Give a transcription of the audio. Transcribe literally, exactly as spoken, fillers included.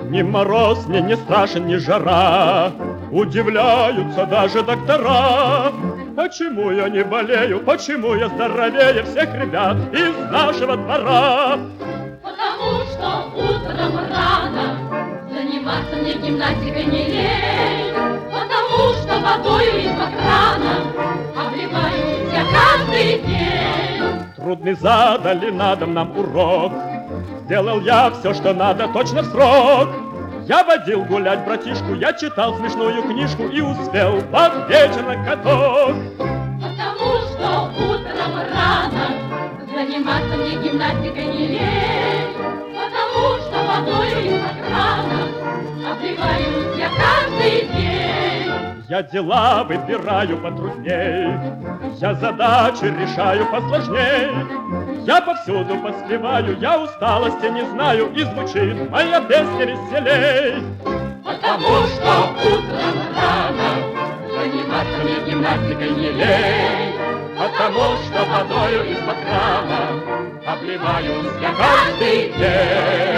Ни мороз мне не страшен, ни жара. Удивляются даже доктора. Почему я не болею, почему я здоровее всех ребят из нашего двора? Потому что утром рано заниматься мне гимнастикой не лень. Потому что водою из-под крана обливаюсь я каждый день. Трудный задали надо нам урок. Сделал я все, что надо, точно в срок. Я водил гулять братишку, я читал смешную книжку и успел под вечер на каток. Потому что утром рано заниматься мне гимнастикой не лень. Потому что водою из-под крана обливаюсь я каждый день. Я дела выбираю потрудней, я задачи решаю посложней. Я повсюду поспеваю, я усталости не знаю, и звучит моя песня веселей. Потому что утром рано заниматься мне гимнастикой не лень. Потому что водою из-под крана обливаюсь я каждый день.